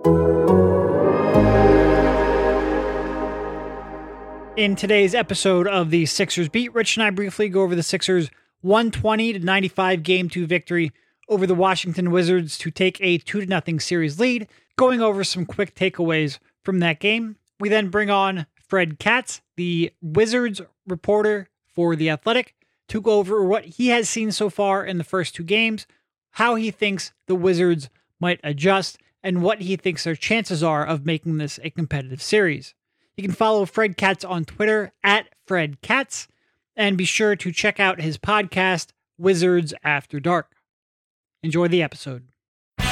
In today's episode of the Sixers Beat, Rich and I briefly go over the Sixers' 120-95 Game 2 victory over the Washington Wizards to take a 2-0 series lead, going over some quick takeaways from that game. We then bring on Fred Katz, the Wizards reporter for The Athletic, to go over what he has seen so far in the first two games, how he thinks the Wizards might adjust, and what he thinks their chances are of making this a competitive series. You can follow Fred Katz on Twitter at Fred Katz, and be sure to check out his podcast, Wizards After Dark. Enjoy the episode. All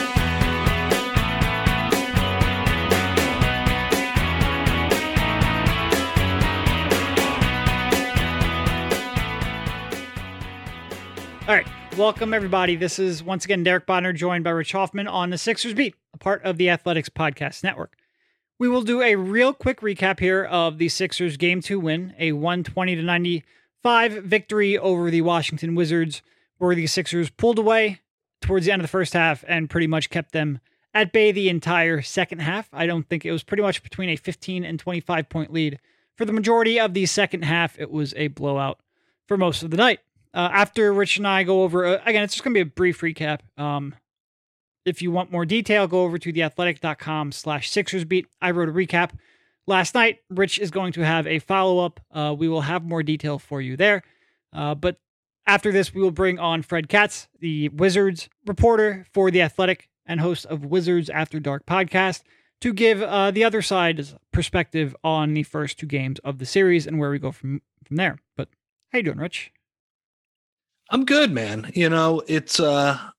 right, welcome everybody. This is once again Derek Bodner, joined by Rich Hoffman on the Sixers Beat, a part of the Athletics Podcast Network. We will do a real quick recap here of the Sixers Game 2 win, a 120-95 victory over the Washington Wizards, where the Sixers pulled away towards the end of the first half and pretty much kept them at bay the entire second half. I don't think it was pretty much between a 15 and 25 point lead. For the majority of the second half, it was a blowout for most of the night. After Rich and I go over, again, it's just going to be a brief recap. If you want more detail, go over to theathletic.com/SixersBeat. I wrote a recap last night. Rich is going to have a follow-up. We will have more detail for you there. But after this, we will bring on Fred Katz, the Wizards reporter for The Athletic and host of Wizards After Dark podcast, to give the other side's perspective on the first two games of the series and where we go from there. But how you doing, Rich? I'm good, man. You know, it's a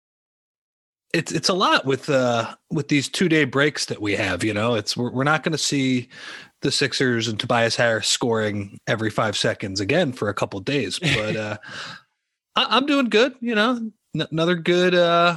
lot with these 2-day breaks that we have. You know, we're not going to see the Sixers and Tobias Harris scoring every 5 seconds again for a couple of days. But I'm doing good. You know, another good.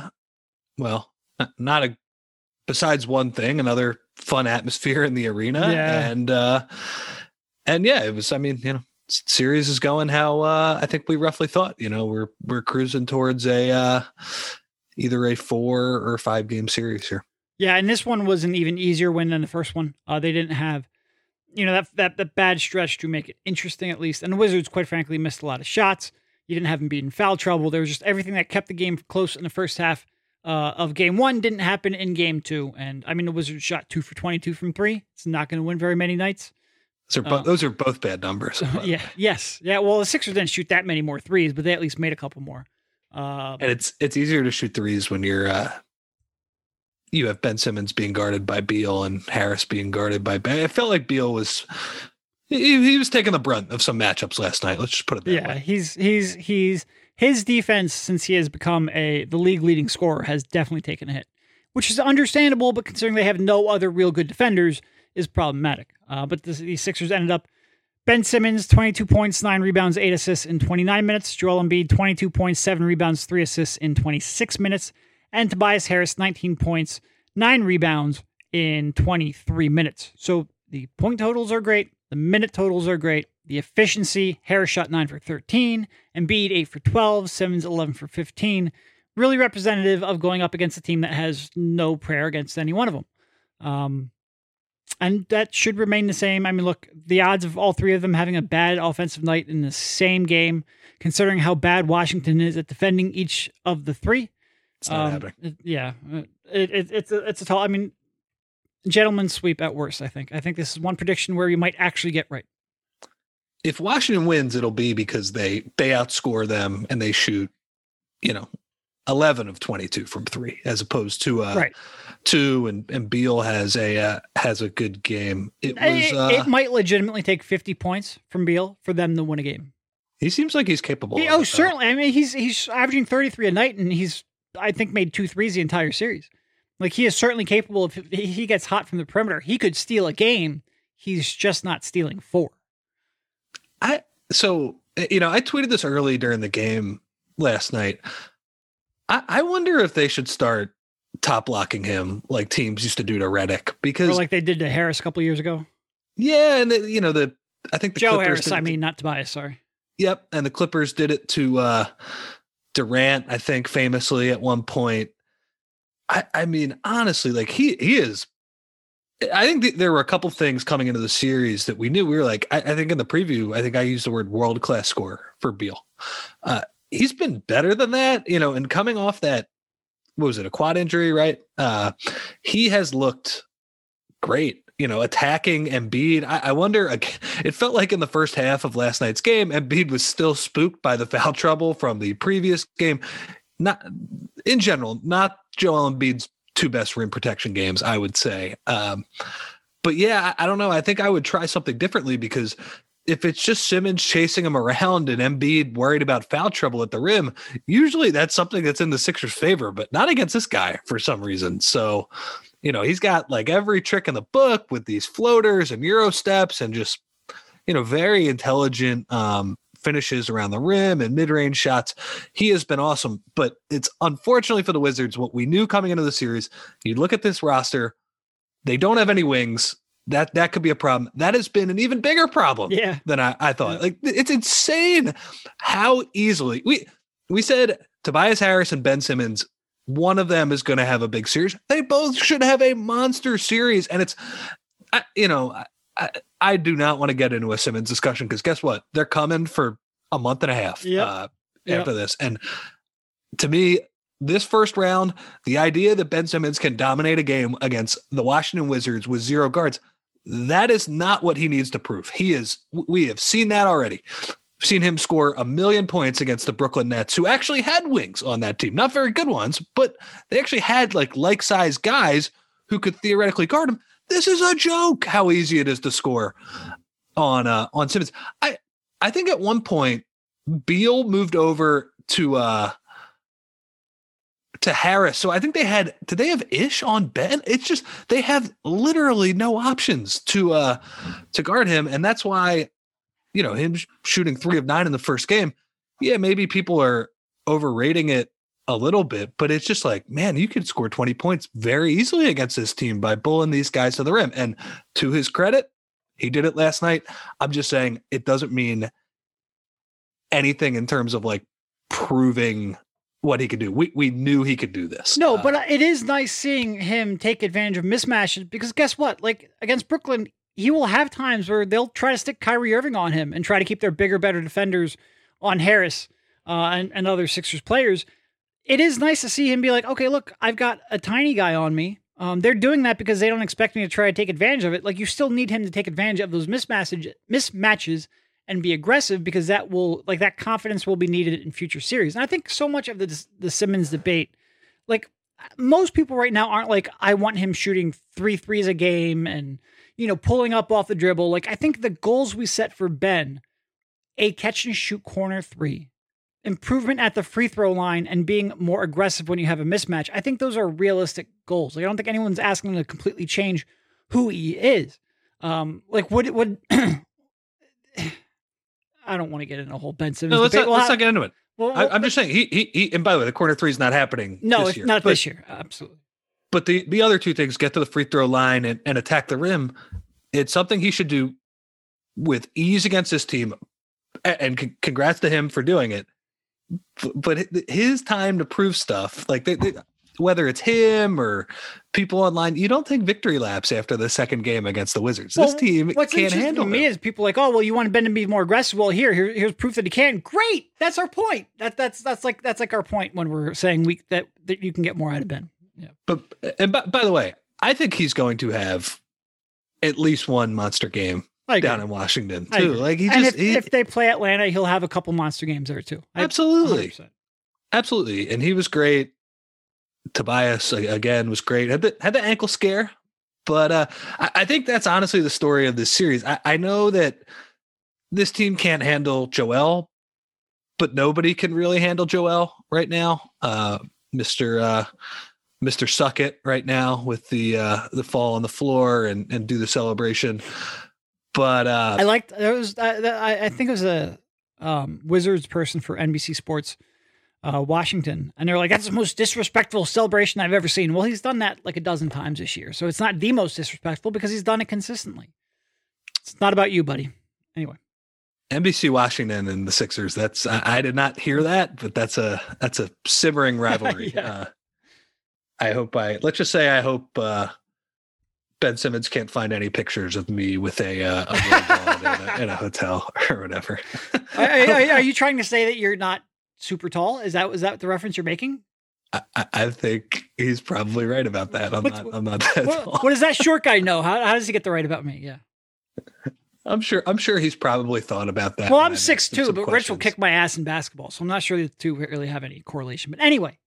Besides one thing, another fun atmosphere in the arena. Yeah. And yeah, it was. I mean, you know, series is going how I think we roughly thought. You know, we're cruising towards either a 4 or 5 game series here. Yeah, and this one was an even easier win than the first one. They didn't have, you know, that bad stretch to make it interesting, at least. And the Wizards, quite frankly, missed a lot of shots. You didn't have them beat in foul trouble. There was just everything that kept the game close in the first half of game 1 didn't happen in game 2. And I mean, the Wizards shot 2 for 22 from 3. It's not going to win very many nights. Those are both bad numbers. Yeah. Yes. Yeah. Well, the Sixers didn't shoot that many more threes, but they at least made a couple more. And it's easier to shoot threes when you have Ben Simmons being guarded by Beal and Harris being guarded by Ben. I felt like Beal was he was taking the brunt of some matchups last night. Let's just put it that way. Yeah, he's his defense, since he has become the league leading scorer, has definitely taken a hit, which is understandable, but considering they have no other real good defenders, is problematic. But the Sixers ended up Ben Simmons, 22 points, 9 rebounds, 8 assists in 29 minutes. Joel Embiid, 22 points, 7 rebounds, 3 assists in 26 minutes. And Tobias Harris, 19 points, 9 rebounds in 23 minutes. So the point totals are great. The minute totals are great. The efficiency, Harris shot 9 for 13. Embiid, 8 for 12. Simmons, 11 for 15. Really representative of going up against a team that has no prayer against any one of them. And that should remain the same. I mean, look, the odds of all three of them having a bad offensive night in the same game, considering how bad Washington is at defending each of the three. It's not happening. It's a tall, I mean, gentleman's sweep at worst, I think. I think this is one prediction where you might actually get right. If Washington wins, it'll be because they outscore them and they shoot, 11 of 22 from 3, as opposed to right. 2, and Beal has a good game. It might legitimately take 50 points from Beal for them to win a game. He seems like he's capable. Certainly. I mean, he's averaging 33 a night, and he's, I think, made 2 threes the entire series. Like, he is certainly capable of, if he gets hot from the perimeter, he could steal a game. He's just not stealing 4. I tweeted this early during the game last night. I wonder if they should start top blocking him like teams used to do to Redick, because, or like they did to Harris a couple years ago. Yeah, and I think the Joe Clippers Harris. Not Tobias. Sorry. Yep, and the Clippers did it to Durant, I think, famously at one point. I mean, honestly, like he is. I think there were a couple things coming into the series that we knew. We were like, I think in the preview, I think I used the word world-class scorer for Beal. He's been better than that, and coming off that, what was it, a quad injury, right? He has looked great, attacking Embiid. I wonder, it felt like in the first half of last night's game, Embiid was still spooked by the foul trouble from the previous game. Not in general, not Joel Embiid's two best rim protection games, I would say. But yeah, I don't know. I think I would try something differently, because if it's just Simmons chasing him around and Embiid worried about foul trouble at the rim, usually that's something that's in the Sixers' favor, but not against this guy for some reason. So, he's got like every trick in the book with these floaters and Euro steps and just, very intelligent finishes around the rim and mid-range shots. He has been awesome, but it's unfortunately for the Wizards, what we knew coming into the series. You look at this roster, they don't have any wings. That could be a problem. That has been an even bigger problem than I thought. Yeah. Like, it's insane how easily we said Tobias Harris and Ben Simmons, one of them is going to have a big series. They both should have a monster series. And it's, I do not want to get into a Simmons discussion, because guess what? They're coming for a month and a half after this. And to me, this first round, the idea that Ben Simmons can dominate a game against the Washington Wizards with zero guards, that is not what he needs to prove. We have seen that already. Seen him score 1 million points against the Brooklyn Nets, who actually had wings on that team. Not very good ones, but they actually had like-sized guys who could theoretically guard him. This is a joke how easy it is to score on Simmons. I think at one point Beal moved over to Harris. So I think did they have Ish on Ben? It's just, they have literally no options to guard him. And that's why, him shooting 3 of 9 in the first game. Yeah, maybe people are overrating it a little bit, but it's just like, man, you could score 20 points very easily against this team by bullying these guys to the rim. And to his credit, he did it last night. I'm just saying it doesn't mean anything in terms of like proving what he could do. We knew he could do this. No, but it is nice seeing him take advantage of mismatches, because guess what? Like against Brooklyn, he will have times where they'll try to stick Kyrie Irving on him and try to keep their bigger, better defenders on Harris and other Sixers players. It is nice to see him be like, okay, look, I've got a tiny guy on me. They're doing that because they don't expect me to try to take advantage of it. Like, you still need him to take advantage of those mismatches and be aggressive, because that will, like, that confidence will be needed in future series. And I think so much of the Simmons debate, like, most people right now aren't like, I want him shooting 3 threes a game and, pulling up off the dribble. Like, I think the goals we set for Ben, a catch and shoot corner 3, improvement at the free throw line, and being more aggressive when you have a mismatch, I think those are realistic goals. Like, I don't think anyone's asking him to completely change who he is. Like, would I don't want to get in a whole Ben Simmons debate. Let's not get into it. Well, I'm just saying he. And by the way, the corner 3 is not happening. No, this year. Not this year. Absolutely. But the other two things, get to the free throw line and attack the rim. It's something he should do with ease against this team. And congrats to him for doing it. But his time to prove stuff, like whether it's him or people online, you don't think victory laps after the second game against the Wizards. Well, this team can't handle me is people like, oh, well, you want Ben to be more aggressive. Well, here's proof that he can. Great, that's our point. That's like our point when we're saying that you can get more out of Ben. Yeah. But by the way, I think he's going to have at least one monster game down in Washington too. Like if they play Atlanta, he'll have a couple monster games there too. Absolutely. 100%. Absolutely. And he was great. Tobias again was great. Had the ankle scare, but I think that's honestly the story of this series. I know that this team can't handle Joel, but nobody can really handle Joel right now. Mr. Suck It right now with the fall on the floor and do the celebration. But I liked I think it was a Wizards person for NBC Sports Washington, and they're like, that's the most disrespectful celebration I've ever seen. Well, he's done that like a dozen times this year, so it's not the most disrespectful because he's done it consistently. It's not about you, buddy. Anyway, NBC Washington and the Sixers. That's I did not hear that, but that's a simmering rivalry. let's just say I hope Ben Simmons can't find any pictures of me with a robot in a hotel or whatever. Are you trying to say that you're not super tall? Is that the reference you're making? I think he's probably right about that. I'm not that tall. What does that short guy know? How does he get the right about me? Yeah. I'm sure he's probably thought about that. Well, I'm 6'2", but Rich will kick my ass in basketball, so I'm not sure the two really have any correlation. But anyway.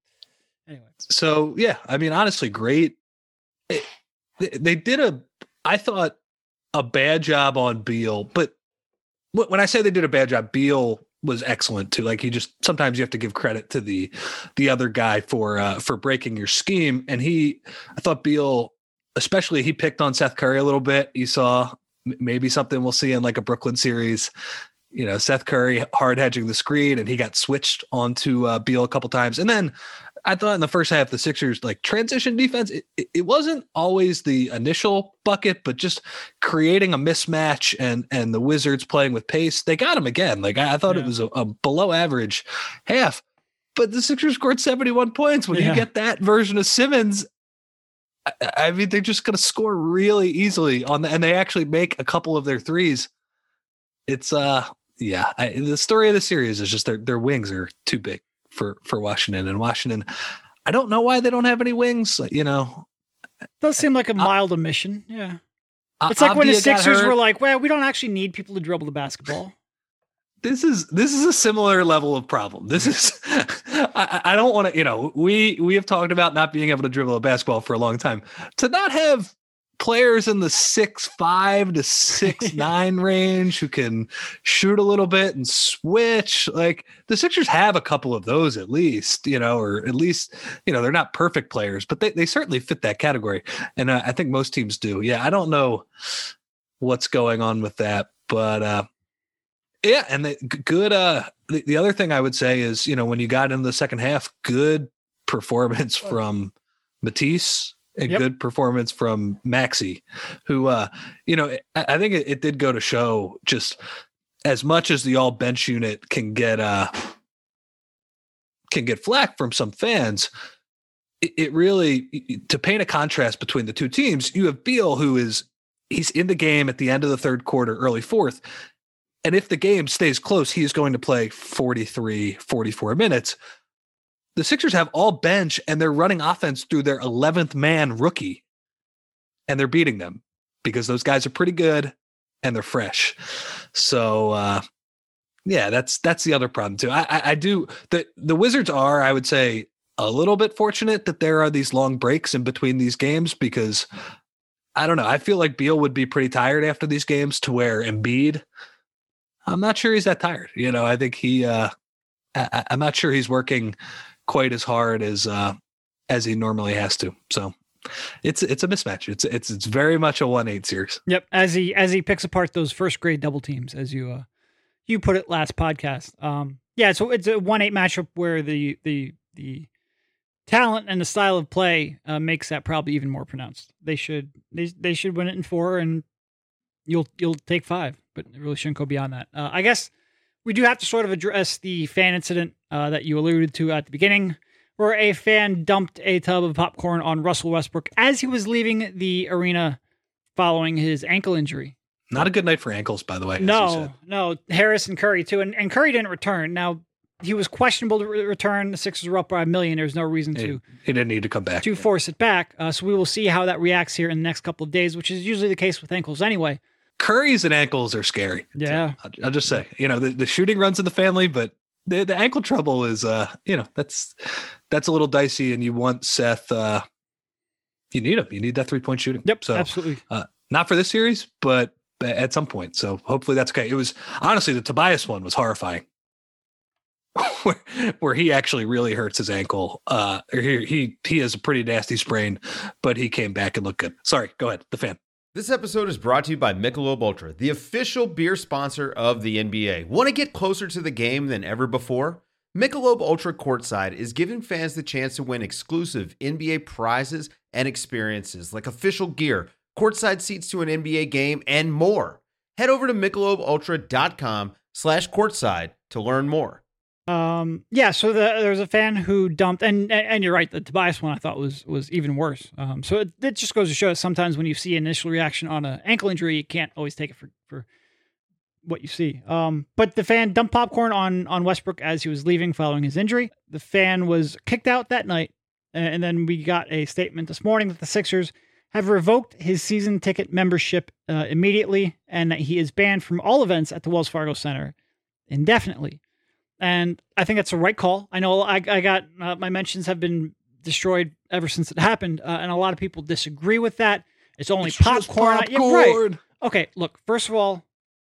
So yeah, I mean, honestly, great. They did I thought a bad job on Beal, but when I say they did a bad job, Beal was excellent too. Like sometimes you have to give credit to the other guy for breaking your scheme. And I thought Beal, especially, he picked on Seth Curry a little bit. You saw maybe something we'll see in like a Brooklyn series. You know, Seth Curry hard hedging the screen, and he got switched onto Beal a couple times. And then I thought in the first half, the Sixers like transition defense, it wasn't always the initial bucket, but just creating a mismatch and the Wizards playing with pace. They got him again. Like I thought it was a below average half, but the Sixers scored 71 points. When you get that version of Simmons, I mean, they're just going to score really easily and they actually make a couple of their threes. It's the story of the series is just their wings are too big for Washington. And Washington, I don't know why they don't have any wings. You know, does seem like a mild omission. Yeah, it's like when the Sixers were like, "Well, we don't actually need people to dribble the basketball." This is a similar level of problem. This is I don't want to. You know, we have talked about not being able to dribble a basketball for a long time. To not have players in the 6'5" to 6'9" range who can shoot a little bit and switch. Like the Sixers have a couple of those at least, you know, or at least, you know, they're not perfect players, but they certainly fit that category. And I think most teams do. Yeah. I don't know what's going on with that, but yeah. And the other thing I would say is, you know, when you got into the second half, good performance from Matisse. A good performance from Maxey, who, you know, I think it did go to show just as much as the all bench unit can get flack from some fans. It really, to paint a contrast between the two teams, you have Beal, he's in the game at the end of the third quarter, early fourth. And if the game stays close, he is going to play 43, 44 minutes. The Sixers have all bench and they're running offense through their 11th man rookie, and they're beating them because those guys are pretty good and they're fresh. So yeah, that's the other problem too. I do the Wizards are, I would say, a little bit fortunate that there are these long breaks in between these games, because I don't know. I feel like Beal would be pretty tired after these games, to where Embiid, I'm not sure he's that tired. You know, I think I'm not sure he's working quite as hard as he normally has to. So it's a mismatch. It's very much a 1-8 series. Yep. As he picks apart those first grade double teams, as you put it last podcast. Yeah. So it's a 1-8 matchup where the talent and the style of play makes that probably even more pronounced. They should win it in 4, and you'll take 5, but it really shouldn't go beyond that. I guess we do have to sort of address the fan incident that you alluded to at the beginning, where a fan dumped a tub of popcorn on Russell Westbrook as he was leaving the arena following his ankle injury. Not a good night for ankles, by the way. No. Harris and Curry too, and Curry didn't return. Now, he was questionable to return. The Sixers were up by $1 million. There's no reason he didn't need to come back to force it back. So we will see how that reacts here in the next couple of days, which is usually the case with ankles anyway. Curry's and ankles are scary. Yeah. So I'll just say, you know, the shooting runs in the family, but the ankle trouble is, you know, that's a little dicey, and you want Seth, you need him. You need that 3-point shooting. Yep. So absolutely. Not for this series, but at some point. So hopefully that's okay. It was honestly, the Tobias one was horrifying, where he actually really hurts his ankle. He has a pretty nasty sprain, but he came back and looked good. Sorry, go ahead. The fan. This episode is brought to you by Michelob Ultra, the official beer sponsor of the NBA. Want to get closer to the game than ever before? Michelob Ultra Courtside is giving fans the chance to win exclusive NBA prizes and experiences like official gear, courtside seats to an NBA game, and more. Head over to MichelobUltra.com/courtside to learn more. Yeah, so there was a fan who dumped, and you're right, the Tobias one I thought was even worse. So it just goes to show that sometimes when you see initial reaction on an ankle injury, you can't always take it for what you see. But the fan dumped popcorn on Westbrook as he was leaving following his injury. The fan was kicked out that night, and then we got a statement this morning that the Sixers have revoked his season ticket membership immediately, and that he is banned from all events at the Wells Fargo Center indefinitely. And I think that's the right call. I know I got my mentions have been destroyed ever since it happened, and a lot of people disagree with that. It's only popcorn. Popcorn. Yeah, right. Okay, look, first of all,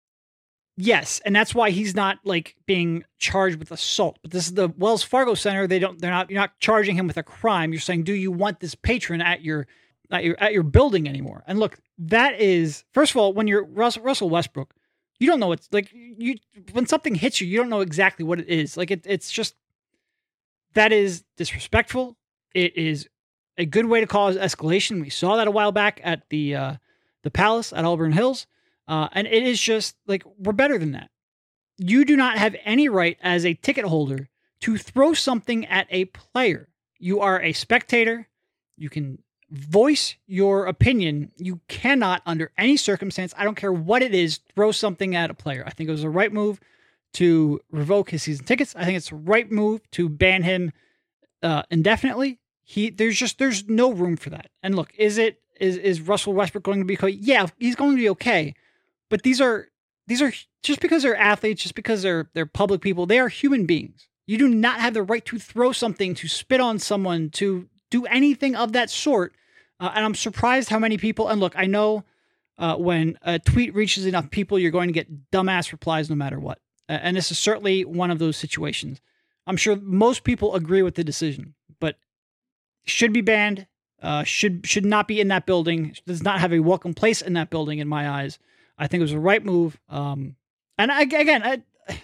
yes, and that's why he's not like being charged with assault. But this is the Wells Fargo Center. You're not charging him with a crime. You're saying, do you want this patron at your building anymore? And look, that is, first of all, when you're Russell Westbrook, you don't know what's like when something hits you, you don't know exactly what it is. Like it's just, that is disrespectful. It is a good way to cause escalation. We saw that a while back at the Palace at Auburn Hills. And it is just like, we're better than that. You do not have any right as a ticket holder to throw something at a player. You are a spectator. You can voice your opinion. You cannot, under any circumstance, I don't care what it is, throw something at a player. I think it was the right move to revoke his season tickets. I think it's the right move to ban him indefinitely. There's no room for that. And look, is Russell Westbrook going to be okay? Yeah, he's going to be okay. But these are just because they're athletes, just because they're public people, they are human beings. You do not have the right to throw something, to spit on someone, to do anything of that sort. And I'm surprised how many people, and look, I know when a tweet reaches enough people, you're going to get dumbass replies no matter what. And this is certainly one of those situations. I'm sure most people agree with the decision, but should be banned, should not be in that building, does not have a welcome place in that building in my eyes. I think it was the right move. And I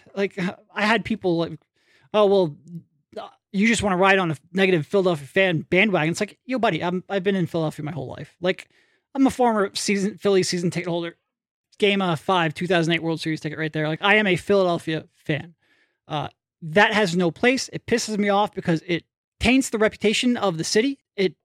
had people like, oh, well, you just want to ride on a negative Philadelphia fan bandwagon. It's like, yo, buddy, I've been in Philadelphia my whole life. Like, I'm a former Philly season ticket holder. Game 5, 2008 World Series ticket right there. Like, I am a Philadelphia fan. That has no place. It pisses me off because it taints the reputation of the city.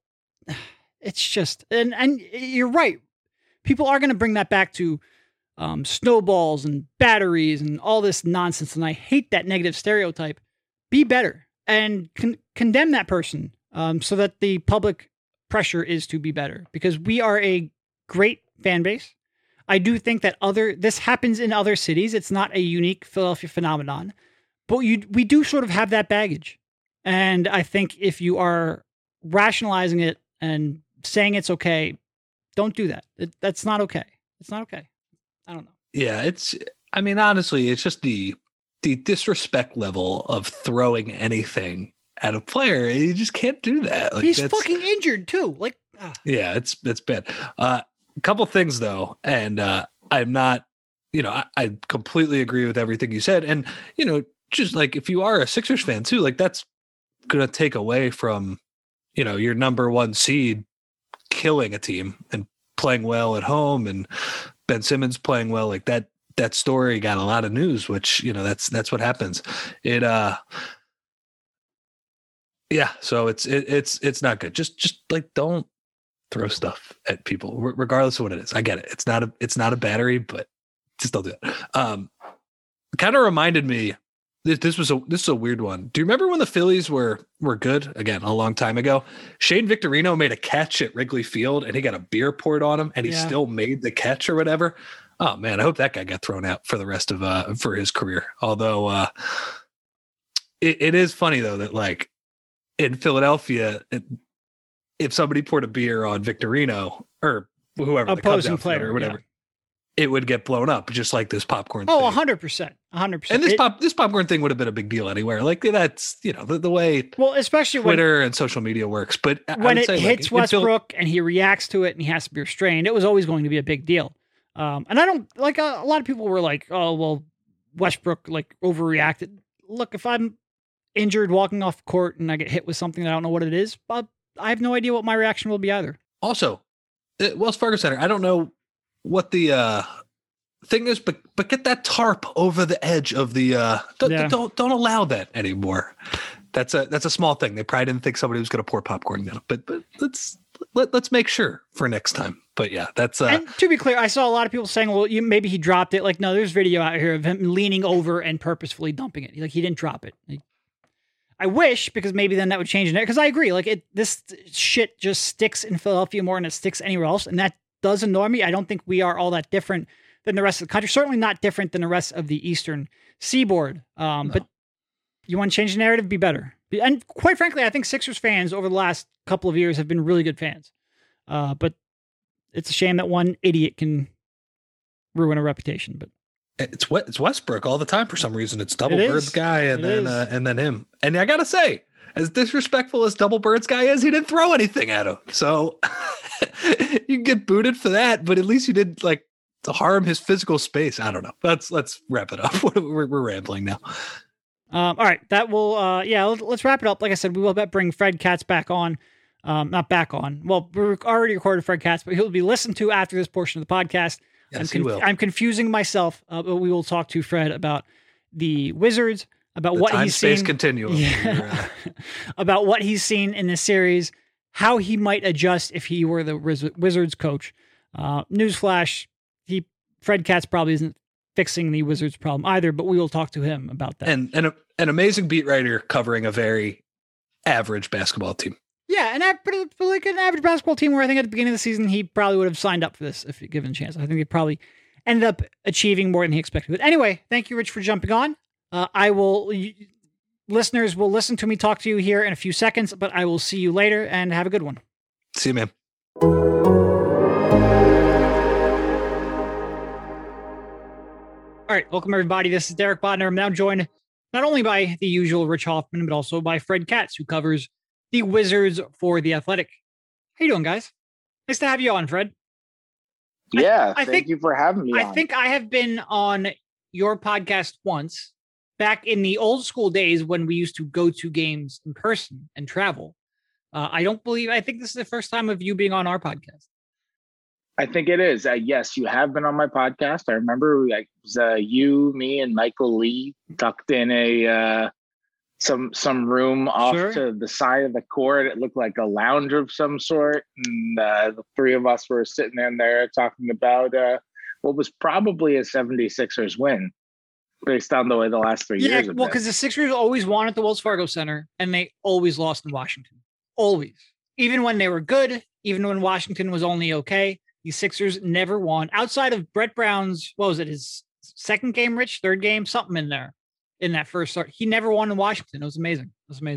It's just, and you're right. People are going to bring that back to snowballs and batteries and all this nonsense. And I hate that negative stereotype. Be better and condemn that person so that the public pressure is to be better, because we are a great fan base. I do think that this happens in other cities. It's not a unique Philadelphia phenomenon, but we do sort of have that baggage. And I think if you are rationalizing it and saying it's okay, don't do that. That's not okay. It's not okay. I don't know. Yeah, honestly, it's just the disrespect level of throwing anything at a player. You just can't do that. Like, he's fucking injured too. Like, yeah, it's bad. A couple things though, and I'm not, I completely agree with everything you said. And, just like if you are a Sixers fan too, like that's going to take away from, your number one seed killing a team and playing well at home, and Ben Simmons playing well. Like that story got a lot of news, which, that's what happens. So it's not good. Just like, don't throw stuff at people regardless of what it is. I get it. It's not a battery, but just don't do it. Kind of reminded me, this is a weird one. Do you remember when the Phillies were good again a long time ago? Shane Victorino made a catch at Wrigley Field and he got a beer poured on him and he still made the catch or whatever. Oh man, I hope that guy got thrown out for the rest of for his career. Although it is funny though that like in Philadelphia, if somebody poured a beer on Victorino or whoever, opposing player or whatever, it would get blown up, just like this popcorn thing. Oh, 100%. 100%. And this popcorn thing would have been a big deal anywhere. Like that's, the way especially Twitter and social media works. But when it hits Westbrook and he reacts to it and he has to be restrained, it was always going to be a big deal. And I don't like a lot of people were like, oh, well, Westbrook like overreacted. Look, if I'm injured walking off court and I get hit with something that I don't know what it is, but I have no idea what my reaction will be either. Also, Wells Fargo Center, I don't know what the thing is, but get that tarp over the edge of the don't allow that anymore. That's a small thing. They probably didn't think somebody was going to pour popcorn down, but let's make sure for next time. But yeah, that's and to be clear, I saw a lot of people saying, well, maybe he dropped it. Like, no, there's video out here of him leaning over and purposefully dumping it. Like, he didn't drop it. I wish, because maybe then that would change it. Because I agree, like this shit just sticks in Philadelphia more than it sticks anywhere else, and that does annoy me. I don't think we are all that different than the rest of the country. Certainly not different than the rest of the Eastern Seaboard. No. But you want to change the narrative, be better. And quite frankly, I think Sixers fans over the last couple of years have been really good fans. But it's a shame that one idiot can ruin a reputation. But it's Westbrook all the time for some reason. It's Double Bird's guy and then him. And I gotta say, as disrespectful as Double Bird's guy is, he didn't throw anything at him. So you can get booted for that, but at least you did to harm his physical space. I don't know. Let's wrap it up. We're rambling now. All right, that will let's wrap it up. Like I said, we will bring Fred Katz back on. Not back on. Well, we already recorded Fred Katz, but he'll be listened to after this portion of the podcast. Yes, he will. I'm confusing myself, but we will talk to Fred about the Wizards, about what he's seen. Time-space continuum. Yeah. About what he's seen in this series, how he might adjust if he were the Wizards coach. Newsflash, Fred Katz probably isn't fixing the Wizards problem either, but we will talk to him about that. And an amazing beat writer covering a very average basketball team. Yeah, and like an average basketball team where I think at the beginning of the season, he probably would have signed up for this if given a chance. I think he probably ended up achieving more than he expected. But anyway, thank you, Rich, for jumping on. Listeners will listen to me talk to you here in a few seconds, but I will see you later and have a good one. See you, man. All right, welcome everybody. This is Derek Bodner. I'm now joined not only by the usual Rich Hoffman, but also by Fred Katz, who covers the Wizards for The Athletic. How you doing, guys? Nice to have you on, Fred. Yeah, thank you for having me on. I think I have been on your podcast once, back in the old school days when we used to go to games in person and travel. I think this is the first time of you being on our podcast. I think it is. Yes, you have been on my podcast. I remember it was you, me, and Michael Lee tucked in a some room off to the side of the court. It looked like a lounge of some sort, and the three of us were sitting in there talking about what was probably a 76ers win based on the way the last 3 years have been. Because the Sixers always won at the Wells Fargo Center, and they always lost in Washington. Always. Even when they were good, even when Washington was only okay, the Sixers never won. Outside of Brett Brown's, what was it, his second game, Rich? Third game? Something in there in that first start. He never won in Washington. It was amazing.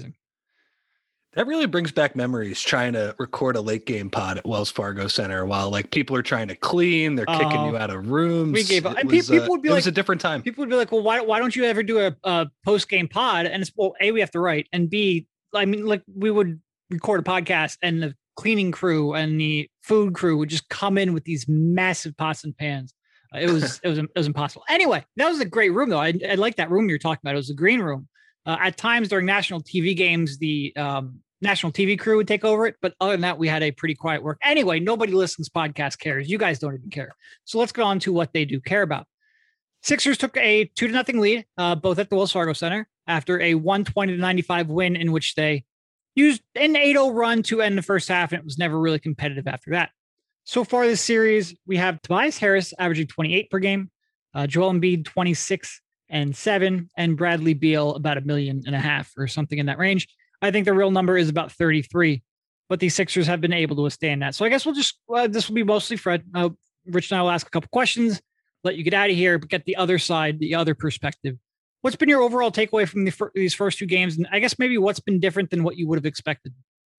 That really brings back memories trying to record a late game pod at Wells Fargo Center while people are trying to clean, they're kicking you out of rooms. We gave up. And people would be it was a different time. People would be like, well, why don't you ever do a post game pod? And it's, well, A, we have to write, and B, we would record a podcast and the cleaning crew and the food crew would just come in with these massive pots and pans. It was impossible. Anyway, that was a great room though. I like that room you're talking about. It was the green room. At times during national TV games, the national TV crew would take over it. But other than that, we had a pretty quiet work. Anyway, nobody listens podcast cares. You guys don't even care. So let's go on to what they do care about. Sixers took a 2-0 lead, both at the Wells Fargo Center after a 120-95 win in which they used an 8-0 run to end the first half, and it was never really competitive after that. So far this series, we have Tobias Harris averaging 28 per game, Joel Embiid 26 and 7, and Bradley Beal about 1.5 million or something in that range. I think the real number is about 33, but the Sixers have been able to withstand that. So I guess we'll just, this will be mostly Fred. Rich and I will ask a couple questions, let you get out of here, but get the other side, the other perspective. What's been your overall takeaway from these first two games? And I guess maybe what's been different than what you would have expected?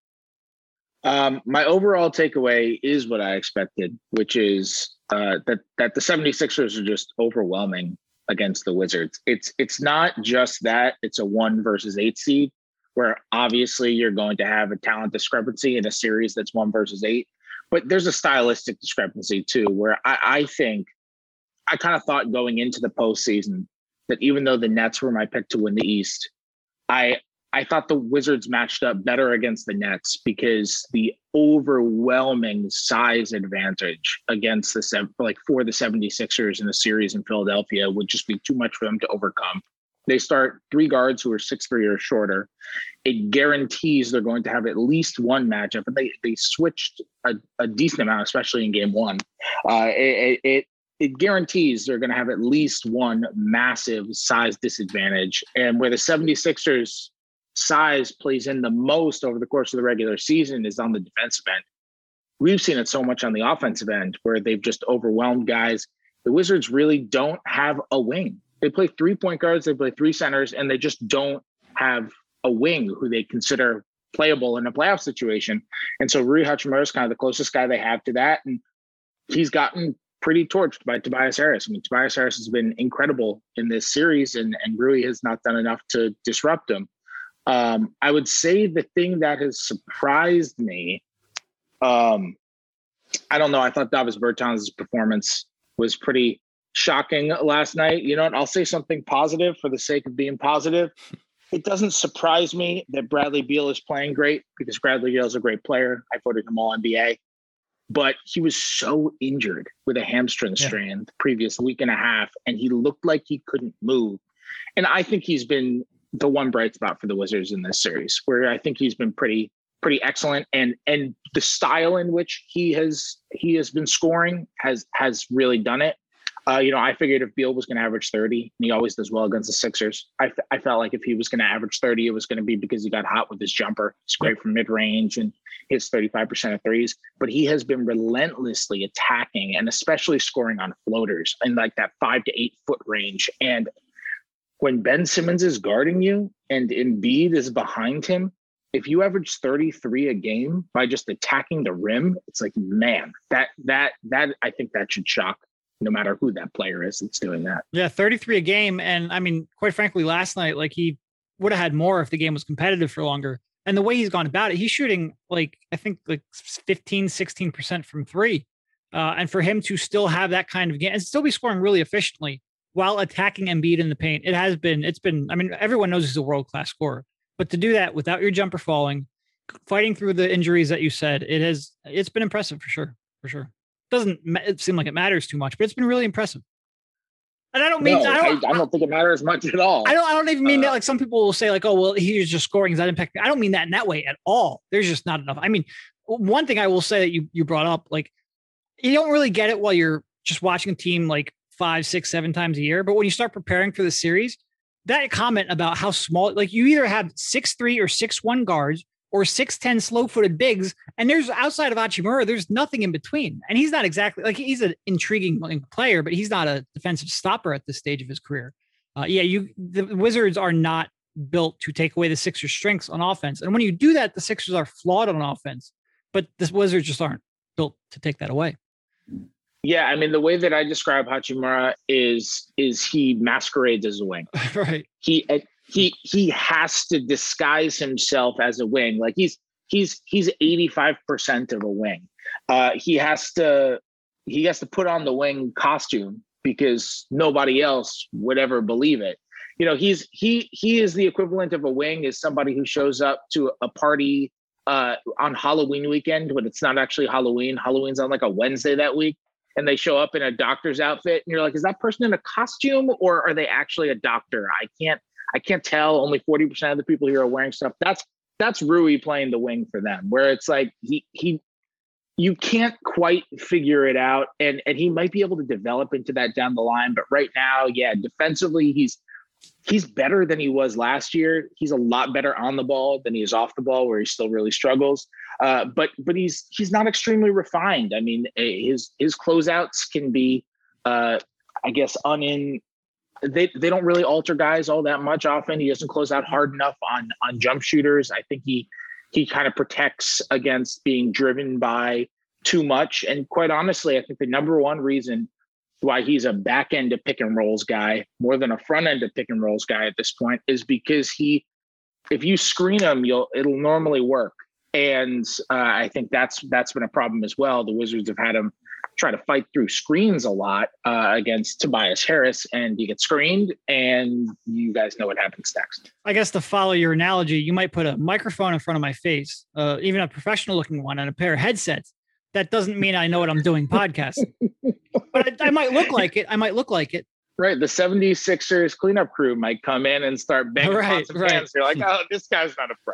My overall takeaway is what I expected, which is that the 76ers are just overwhelming against the Wizards. It's not just that it's a 1 versus 8 seed, where obviously you're going to have a talent discrepancy in a series that's 1 versus 8, but there's a stylistic discrepancy too, where I think I kind of thought going into the postseason that even though the Nets were my pick to win the East, I I thought the Wizards matched up better against the Nets because the overwhelming size advantage against for the 76ers in the series in Philadelphia would just be too much for them to overcome. They start 3 guards who are 6'3" or shorter. It guarantees they're going to have at least one matchup, and they switched a decent amount, especially in game 1. It guarantees they're going to have at least one massive size disadvantage. And where the 76ers size plays in the most over the course of the regular season is on the defensive end. We've seen it so much on the offensive end where they've just overwhelmed guys. The Wizards really don't have a wing. They play 3 point guards, they play 3 centers, and they just don't have a wing who they consider playable in a playoff situation. And so Rui Hachimura is kind of the closest guy they have to that. And he's gotten pretty torched by Tobias Harris. I mean, Tobias Harris has been incredible in this series, and Rui has not done enough to disrupt him. I would say the thing that has surprised me, I don't know. I thought Davis Bertans' performance was pretty shocking last night. You know what? I'll say something positive for the sake of being positive. It doesn't surprise me that Bradley Beal is playing great because Bradley Beal is a great player. I voted him all NBA. But he was so injured with a hamstring strain the previous week and a half, and he looked like he couldn't move. And I think he's been the one bright spot for the Wizards in this series, where I think he's been pretty excellent. And the style in which he has been scoring has really done it. I figured if Beal was going to average 30, and he always does well against the Sixers, I felt like if he was going to average 30, it was going to be because he got hot with his jumper. He's great from mid-range and hits 35% of threes, but he has been relentlessly attacking and especially scoring on floaters in like that 5 to 8 foot range. And when Ben Simmons is guarding you and Embiid is behind him, if you average 33 a game by just attacking the rim, it's like, man, that I think that should shock no matter who that player is that's doing that. Yeah, 33 a game. And I mean, quite frankly, last night, like he would have had more if the game was competitive for longer. And the way he's gone about it, he's shooting I think 15, 16% from 3. And for him to still have that kind of game and still be scoring really efficiently while attacking Embiid in the paint, it's been, I mean, everyone knows he's a world-class scorer, but to do that without your jumper falling, fighting through the injuries that you said, it's been impressive for sure. Doesn't seem like it matters too much, but it's been really impressive. And I don't mean, I don't think it matters much at all. I don't even mean that. Like some people will say like, oh, well, he's just scoring. That impact. I don't mean that in that way at all. There's just not enough. I mean, one thing I will say that you brought up, like you don't really get it while you're just watching a team like 5, 6, 7 times a year. But when you start preparing for the series, that comment about how small, like you either have 6'3" or 6'1" guards or 6'10" slow-footed bigs, and there's outside of Hachimura, there's nothing in between. And he's not exactly like he's an intriguing player, but he's not a defensive stopper at this stage of his career. The Wizards are not built to take away the Sixers' strengths on offense, and when you do that, the Sixers are flawed on offense. But the Wizards just aren't built to take that away. Yeah, I mean, the way that I describe Hachimura is he masquerades as a wing. Right. He has to disguise himself as a wing. Like he's 85% of a wing. He has to put on the wing costume because nobody else would ever believe it. You know, he is the equivalent of a wing is somebody who shows up to a party on Halloween weekend when it's not actually Halloween. Halloween's on like a Wednesday that week. And they show up in a doctor's outfit and you're like, is that person in a costume or are they actually a doctor? I can't tell. Only 40% of the people here are wearing stuff. That's Rui playing the wing for them, where it's like you can't quite figure it out. And he might be able to develop into that down the line. But right now, yeah, defensively, he's better than he was last year. He's a lot better on the ball than he is off the ball, where he still really struggles. But he's not extremely refined. I mean, his closeouts can be, I guess, they don't really alter guys all that much often. He doesn't close out hard enough on jump shooters. I think he kind of protects against being driven by too much. And quite honestly, I think the number one reason why he's a back end of pick and rolls guy more than a front end of pick and rolls guy at this point is because if you screen him, it'll normally work. And I think that's been a problem as well. The Wizards have had him try to fight through screens a lot against Tobias Harris, and you get screened, and you guys know what happens next. I guess to follow your analogy, you might put a microphone in front of my face, even a professional looking one, and a pair of headsets. That doesn't mean I know what I'm doing podcasting, but I might look like it. Right. The 76ers cleanup crew might come in and start banging pots and pans. You're like, oh, this guy's not a pro.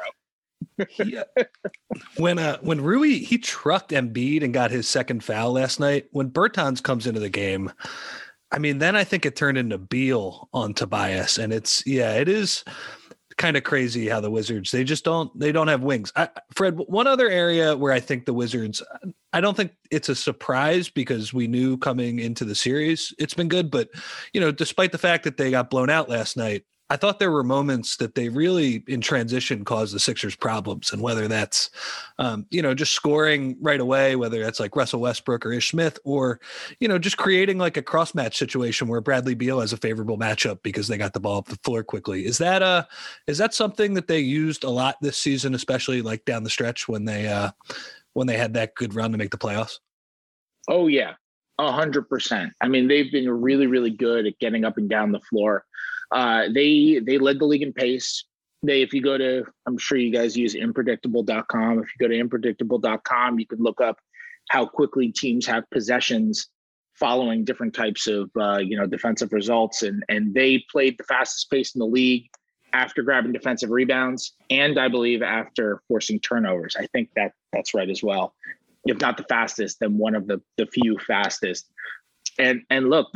When Rui, he trucked Embiid and got his second foul last night. When Bertans comes into the game, I mean, then I think it turned into Beal on Tobias, and it is kind of crazy how the Wizards, they don't have wings. Fred, one other area where I think the Wizards, I don't think it's a surprise because we knew coming into the series it's been good, but despite the fact that they got blown out last night, I thought there were moments that they really in transition caused the Sixers problems, and whether that's, just scoring right away, whether that's like Russell Westbrook or Ish Smith, or, just creating like a cross match situation where Bradley Beal has a favorable matchup because they got the ball up the floor quickly. Is that something that they used a lot this season, especially like down the stretch when they had that good run to make the playoffs? Oh yeah, 100%. I mean, they've been really, really good at getting up and down the floor. They led the league in pace. If you go to, I'm sure you guys use impredictable.com. If you go to impredictable.com, you can look up how quickly teams have possessions following different types of, defensive results. And they played the fastest pace in the league after grabbing defensive rebounds. And I believe after forcing turnovers. I think that's right as well. If not the fastest, then one of the few fastest. And look,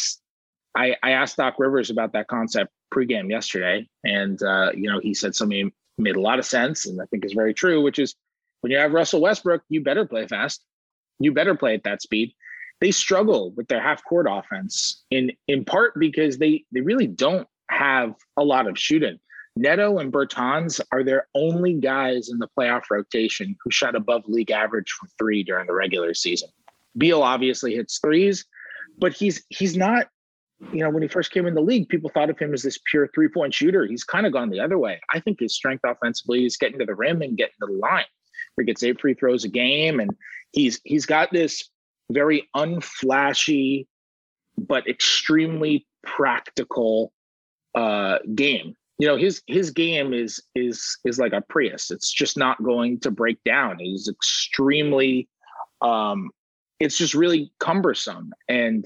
I asked Doc Rivers about that concept pregame yesterday, and he said something made a lot of sense, and I think is very true, which is when you have Russell Westbrook, you better play fast, you better play at that speed. They struggle with their half-court offense in part because they really don't have a lot of shooting. Neto and Bertans are their only guys in the playoff rotation who shot above league average from three during the regular season. Beal obviously hits threes, but he's not. When he first came in the league, people thought of him as this pure three-point shooter. He's kind of gone the other way. I think his strength offensively is getting to the rim and getting to the line. He gets 8 free throws a game, and he's got this very unflashy but extrememely practical game. His game is like a Prius. It's just not going to break down. He's extremely it's just really cumbersome and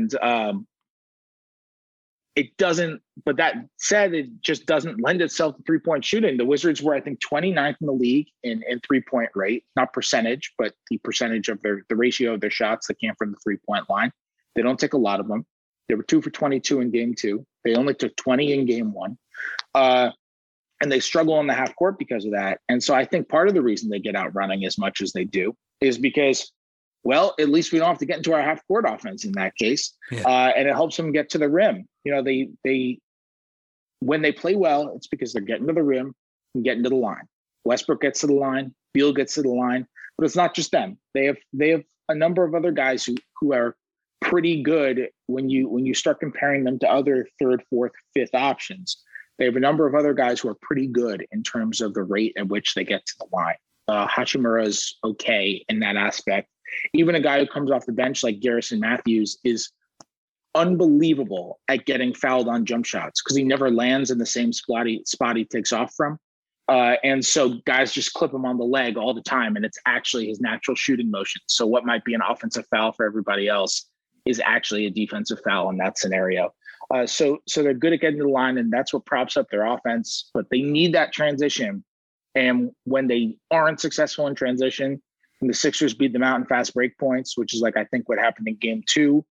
it doesn't, but that said, it just doesn't lend itself to 3-point shooting. The Wizards were, I think, 29th in the league in 3-point rate, not percentage, but the percentage of the ratio of their shots that came from the 3-point line. They don't take a lot of them. They were 2 for 22 in game 2. They only took 20 in game 1. And they struggle on the half court because of that. And so I think part of the reason they get out running as much as they do is because, well, at least we don't have to get into our half court offense in that case. Yeah. And it helps them get to the rim. They when they play well, it's because they're getting to the rim and getting to the line. Westbrook gets to the line, Beal gets to the line, but it's not just them. They have a number of other guys who are pretty good when you start comparing them to other 3rd, 4th, 5th options. They have a number of other guys who are pretty good in terms of the rate at which they get to the line. Hachimura's okay in that aspect. Even a guy who comes off the bench like Garrison Matthews is unbelievable at getting fouled on jump shots because he never lands in the same spot he takes off from. And so guys just clip him on the leg all the time, and it's actually his natural shooting motion. So what might be an offensive foul for everybody else is actually a defensive foul in that scenario. So they're good at getting to the line, and that's what props up their offense. But they need that transition. And when they aren't successful in transition, and the Sixers beat them out in fast break points, which is like I think what happened in game 2,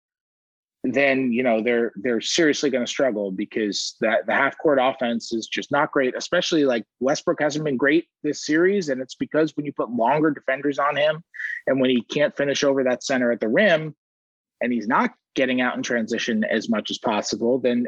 then they're seriously going to struggle because the half court offense is just not great. Especially like Westbrook hasn't been great this series, and it's because when you put longer defenders on him, and when he can't finish over that center at the rim, and he's not getting out in transition as much as possible, then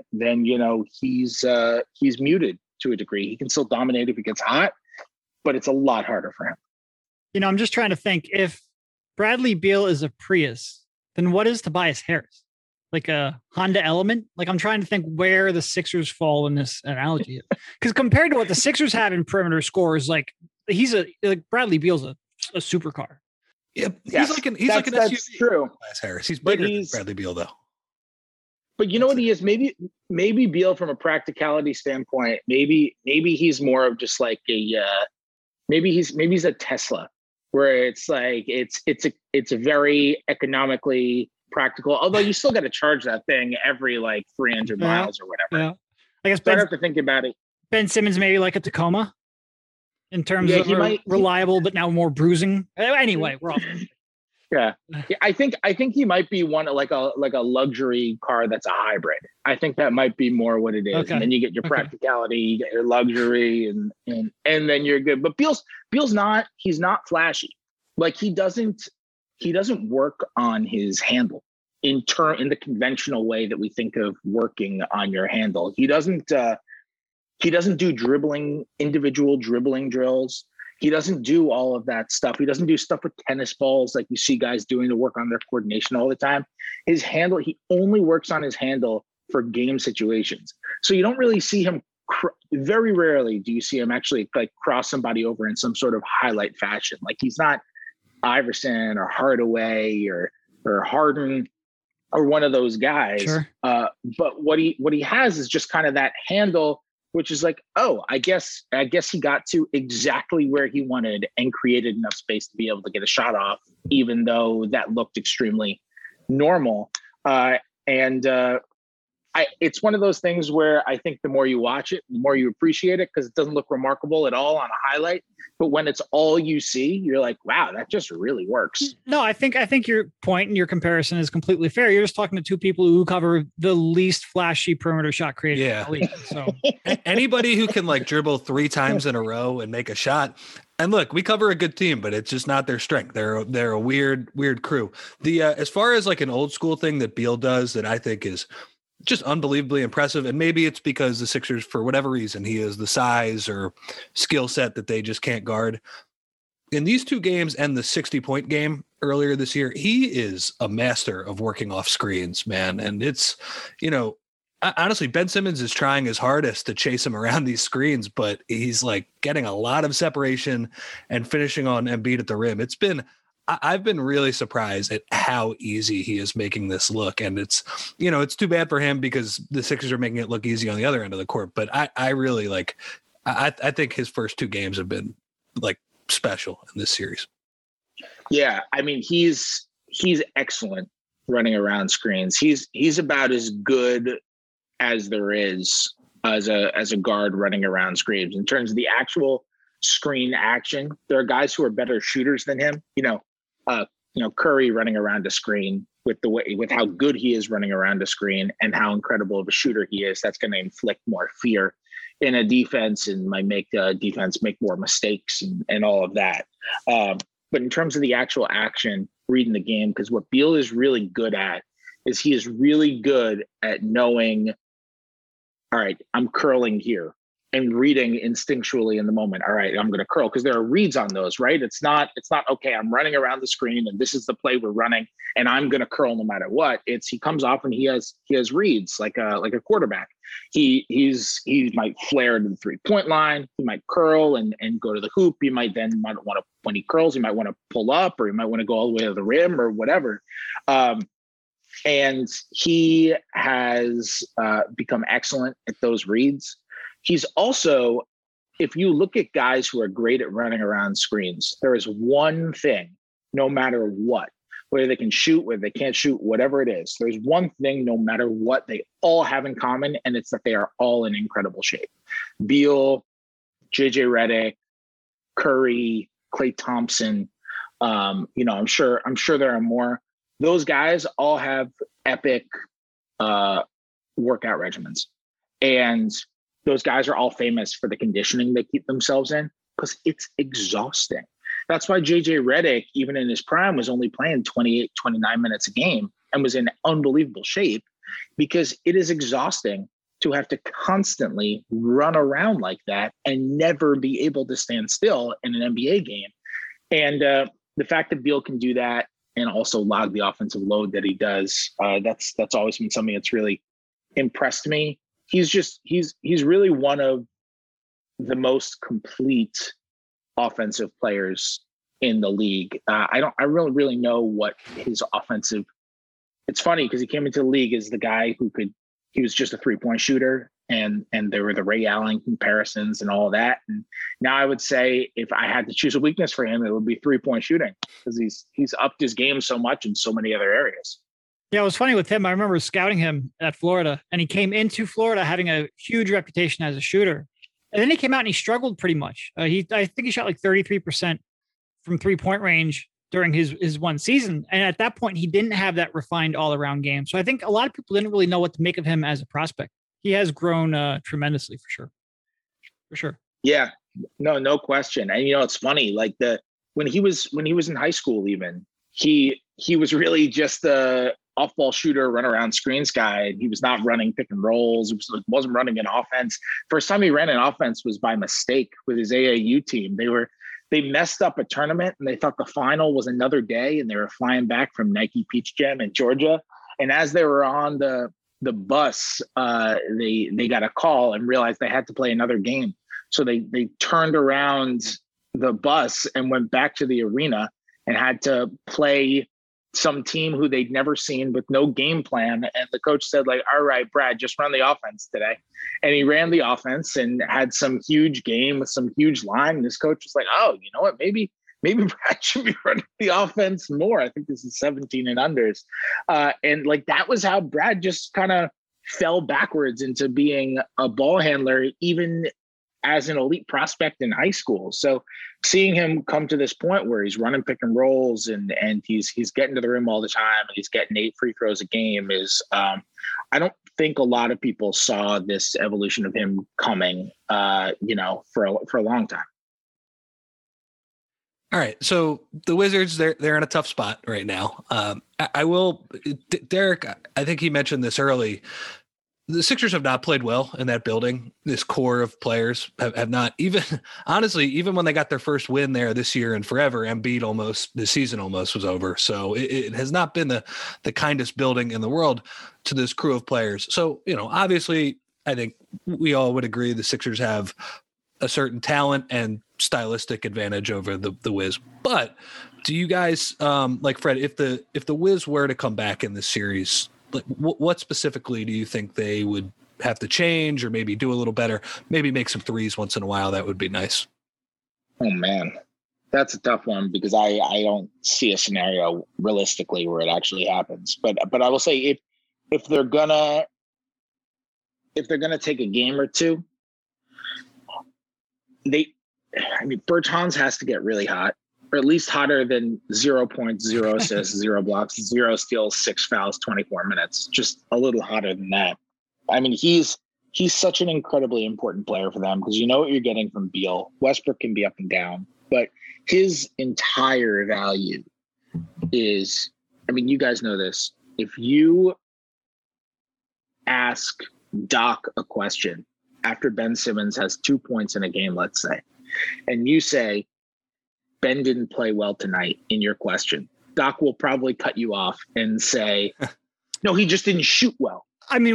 he's muted to a degree. He can still dominate if he gets hot, but it's a lot harder for him. I'm just trying to think, if Bradley Beal is a Prius, then what is Tobias Harris? Like a Honda Element? Like, I'm trying to think where the Sixers fall in this analogy. Because compared to what the Sixers have in perimeter scores, like Bradley Beal's a supercar. Yep. He's like an SUV. That's true. Harris. He's bigger than Bradley Beal, though. But you know what he is? Maybe Beal, from a practicality standpoint, maybe he's more of just like maybe he's a Tesla, where it's like it's a very economically practical. Although you still got to charge that thing every like 300 miles or whatever. Yeah. I guess I have to think about it. Ben Simmons maybe like a Tacoma in terms of reliable, but now more bruising. Anyway, we're off. Yeah, I think he might be one like a luxury car that's a hybrid. I think that might be more what it is. Okay. And then you get your practicality, you get your luxury, and then you're good. But Beal's he's not flashy. Like he doesn't work on his handle in the conventional way that we think of working on your handle. He doesn't do individual dribbling drills. He doesn't do all of that stuff. He doesn't do stuff with tennis balls like you see guys doing to work on their coordination all the time. His handle, he only works on his handle for game situations. So you don't really see him, very rarely do you see him actually like cross somebody over in some sort of highlight fashion. Like he's not Iverson or Hardaway or Harden or one of those guys. Sure. But what he has is just kind of that handle, which is like, oh, I guess he got to exactly where he wanted and created enough space to be able to get a shot off, even though that looked extremely normal. It's one of those things where I think the more you watch it, the more you appreciate it, because it doesn't look remarkable at all on a highlight. But when it's all you see, you're like, wow, that just really works. No, I think your point and your comparison is completely fair. You're just talking to two people who cover the least flashy perimeter shot created in the league. So anybody who can like dribble 3 times in a row and make a shot. And look, we cover a good team, but it's just not their strength. They're a weird crew. The as far as like an old school thing that Beal does that I think is just unbelievably impressive. And maybe it's because the Sixers, for whatever reason, he has the size or skill set that they just can't guard. In these 2 games and the 60-point game earlier this year, he is a master of working off screens, man. And it's, honestly, Ben Simmons is trying his hardest to chase him around these screens, but he's like getting a lot of separation and finishing on Embiid at the rim. I've been really surprised at how easy he is making this look. And it's too bad for him because the Sixers are making it look easy on the other end of the court. But I really I think his first 2 games have been like special in this series. Yeah. I mean, he's excellent running around screens. He's about as good as there is as a guard running around screens. In terms of the actual screen action, there are guys who are better shooters than him. Curry running around a screen with how good he is running around a screen and how incredible of a shooter he is. That's going to inflict more fear in a defense and might make the defense make more mistakes and all of that. But in terms of the actual action, reading the game, because what Beal is really good at is he is really good at knowing, all right, I'm curling here. And reading instinctually in the moment, all right, I'm going to curl, because there are reads on those, right? It's not, okay, I'm running around the screen and this is the play we're running and I'm going to curl no matter what. It's he comes off and he has reads like a quarterback. He might flare to the 3-point line. He might curl and go to the hoop. He might want to, when he curls, he might want to pull up, or he might want to go all the way to the rim or whatever. And he has become excellent at those reads. He's also, if you look at guys who are great at running around screens, there is one thing, no matter what, whether they can shoot, whether they can't shoot, whatever it is, there's one thing, no matter what, they all have in common, and it's that they are all in incredible shape. Beal, JJ Redick, Curry, Klay Thompson, I'm sure there are more. Those guys all have epic workout regimens. And those guys are all famous for the conditioning they keep themselves in, because it's exhausting. That's why JJ Redick, even in his prime, was only playing 28, 29 minutes a game and was in unbelievable shape, because it is exhausting to have to constantly run around like that and never be able to stand still in an NBA game. And the fact that Beal can do that and also log the offensive load that he does, that's always been something that's really impressed me. He's really one of the most complete offensive players in the league. I really know what his offensive. It's funny because he came into the league as the guy he was just a 3-point shooter, and there were the Ray Allen comparisons and all that. And now I would say if I had to choose a weakness for him, it would be 3-point shooting, because he's upped his game so much in so many other areas. Yeah, it was funny with him. I remember scouting him at Florida, and he came into Florida having a huge reputation as a shooter. And then he came out and he struggled pretty much. I think he shot like 33% from 3-point range during his one season. And at that point, he didn't have that refined all-around game. So I think a lot of people didn't really know what to make of him as a prospect. He has grown tremendously for sure. For sure. Yeah, no question. And it's funny, like when he was in high school, even he was really just the off-ball shooter, run around screens guy. He was not running pick and rolls. He wasn't running an offense. First time he ran an offense was by mistake with his AAU team. They messed up a tournament and they thought the final was another day, and they were flying back from Nike Peach Jam in Georgia. And as they were on the bus, they got a call and realized they had to play another game. So they turned around the bus and went back to the arena and had to play some team who they'd never seen with no game plan. And the coach said, like, all right, Brad, just run the offense today. And he ran the offense and had some huge game with some huge line. And this coach was like, oh, you know what? Maybe Brad should be running the offense more. I think this is 17 and unders. And like, that was how Brad just kind of fell backwards into being a ball handler, even as an elite prospect in high school. So seeing him come to this point where he's running pick and rolls and he's getting to the rim all the time and he's getting 8 free throws a game is, I don't think a lot of people saw this evolution of him coming, for a long time. All right. So the Wizards, they're in a tough spot right now. I will, Derek, I think he mentioned this early. The Sixers have not played well in that building. This core of players have not, even honestly, even when they got their first win there this year and forever, Embiid the season almost was over. So it has not been the kindest building in the world to this crew of players. So, obviously I think we all would agree the Sixers have a certain talent and stylistic advantage over the Wiz. But do you guys, like Fred, if the Wiz were to come back in this series, like what specifically do you think they would have to change or maybe do a little better? Maybe make some threes once in a while. That would be nice. Oh man, that's a tough one because I don't see a scenario realistically where it actually happens. But I will say if they're gonna take a game or two, Bertans has to get really hot, or at least hotter than 0 points, 0 assists, 0 blocks, 0 steals, 6 fouls, 24 minutes. Just a little hotter than that. I mean, he's such an incredibly important player for them because you know what you're getting from Beal. Westbrook can be up and down, but his entire value is, you guys know this. If you ask Doc a question after Ben Simmons has 2 points in a game, let's say, and you say, Ben didn't play well tonight in your question, Doc will probably cut you off and say, no, he just didn't shoot well. I mean,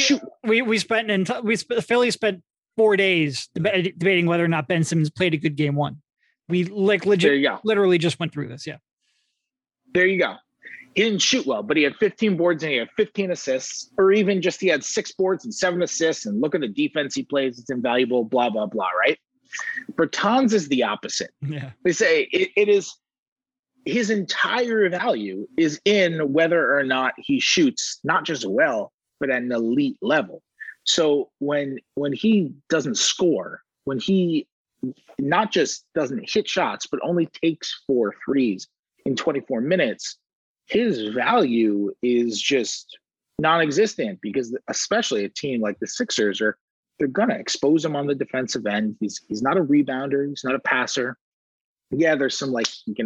Philly spent 4 days debating whether or not Ben Simmons played a good game one. We literally just went through this. Yeah. There you go. He didn't shoot well, but he had 15 boards and he had 15 assists, or even just he had 6 boards and 7 assists. And look at the defense he plays. It's invaluable, blah, blah, blah. Right. Bertans is the opposite. Yeah. They say it is his entire value is in whether or not he shoots, not just well, but at an elite level. So when he doesn't score, when he not just doesn't hit shots, but only takes 4 threes in 24 minutes, his value is just non-existent because especially a team like the Sixers they're going to expose him on the defensive end. He's not a rebounder. He's not a passer. Yeah, there's some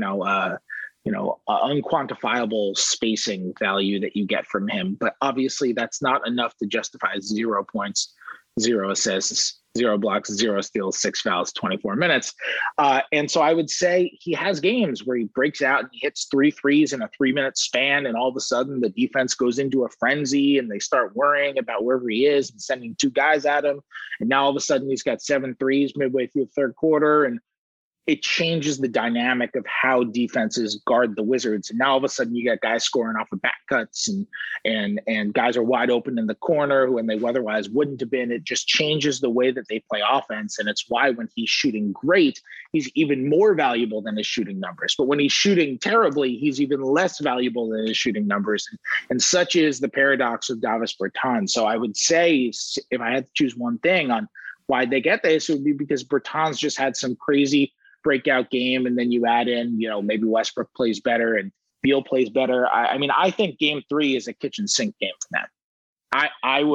unquantifiable spacing value that you get from him. But obviously that's not enough to justify 0 points, 0 assists, 0 blocks, 0 steals, 6 fouls, 24 minutes. And so I would say he has games where he breaks out and he hits 3 threes in a 3-minute span. And all of a sudden the defense goes into a frenzy and they start worrying about wherever he is and sending 2 guys at him. And now all of a sudden he's got 7 threes midway through the third quarter. And it changes the dynamic of how defenses guard the Wizards. And now all of a sudden you got guys scoring off of back cuts and guys are wide open in the corner when they otherwise wouldn't have been. It just changes the way that they play offense. And it's why when he's shooting great, he's even more valuable than his shooting numbers. But when he's shooting terribly, he's even less valuable than his shooting numbers. And such is the paradox of Davis Bertans. So I would say if I had to choose one thing on why they get this, it would be because Bertans just had some crazy breakout game, and then you add in, maybe Westbrook plays better and Beal plays better. I mean, I think game 3 is a kitchen sink game for them.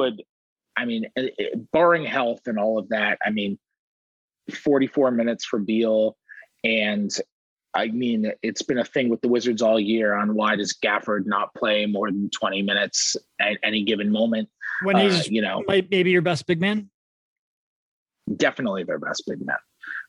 Barring health and all of that, 44 minutes for Beal. And it's been a thing with the Wizards all year on why does Gafford not play more than 20 minutes at any given moment? When he's, maybe your best big man? Definitely their best big man.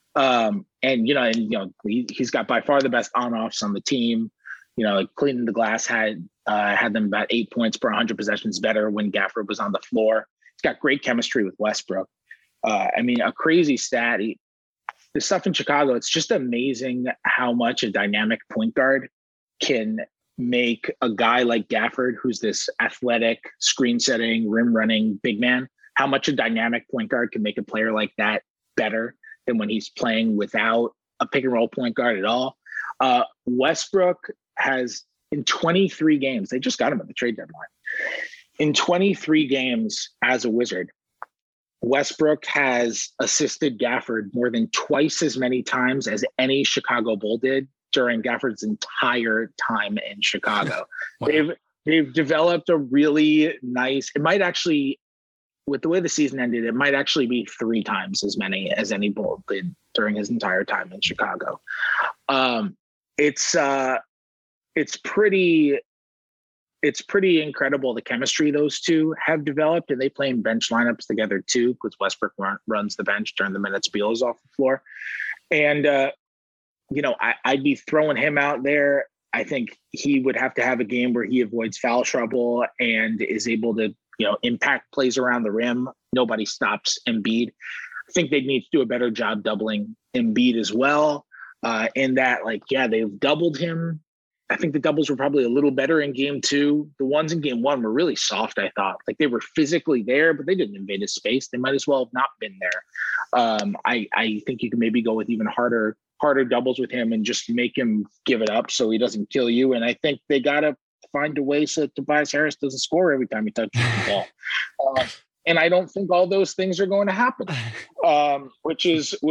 He's got by far the best on-offs on the team. Cleaning the glass had them about 8 points per 100 possessions better when Gafford was on the floor. He's got great chemistry with Westbrook. A crazy stat. The stuff in Chicago, it's just amazing how much a dynamic point guard can make a guy like Gafford, who's this athletic, screen-setting, rim-running big man, how much a dynamic point guard can make a player like that better than when he's playing without a pick and roll point guard at all. Westbrook has, in 23 games, they just got him at the trade deadline. In 23 games as a Wizard, Westbrook has assisted Gafford more than twice as many times as any Chicago Bull did during Gafford's entire time in Chicago. Wow. They've developed a really nice, it might actually, with the way the season ended, it might actually be 3 times as many as any Bull did during his entire time in Chicago. It's pretty incredible the chemistry those two have developed, and they play in bench lineups together too, because Westbrook runs the bench during the minutes Beal is off the floor. And I'd be throwing him out there. I think he would have to have a game where he avoids foul trouble and is able to impact plays around the rim. Nobody stops Embiid. I think they'd need to do a better job doubling Embiid as well. In that, they've doubled him. I think the doubles were probably a little better in game 2. The ones in game 1 were really soft, I thought. They were physically there, but they didn't invade his space. They might as well have not been there. I think you can maybe go with even harder doubles with him and just make him give it up so he doesn't kill you. And I think they got to find a way so Tobias Harris doesn't score every time he touches the ball. And I don't think all those things are going to happen, which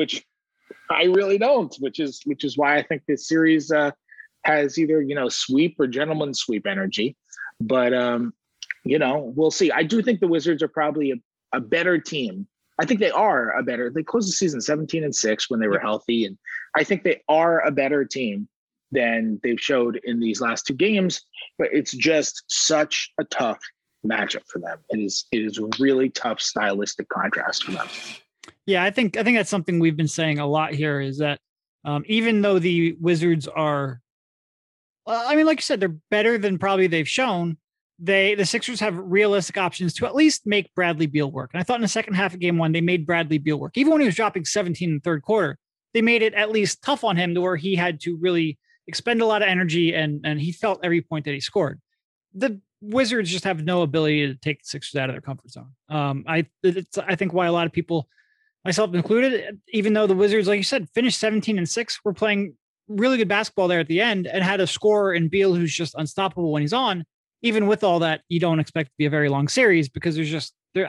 I really don't, which is why I think this series has either, sweep or gentleman sweep energy. But, we'll see. I do think the Wizards are probably a better team. I think they closed the season 17-6 when they were healthy. And I think they are a better team than they've showed in these last 2 games, but it's just such a tough matchup for them. It is a really tough stylistic contrast for them. Yeah, I think that's something we've been saying a lot here is that even though the Wizards are, like you said, they're better than probably they've shown, the Sixers have realistic options to at least make Bradley Beal work. And I thought in the second half of game 1, they made Bradley Beal work. Even when he was dropping 17 in the third quarter, they made it at least tough on him to where he had to really expend a lot of energy and he felt every point that he scored. The Wizards just have no ability to take the Sixers out of their comfort zone. I think why a lot of people, myself included, even though the Wizards, like you said, finished 17-6, were playing really good basketball there at the end and had a scorer in Beal who's just unstoppable when he's on. Even with all that, you don't expect it to be a very long series because there's just there.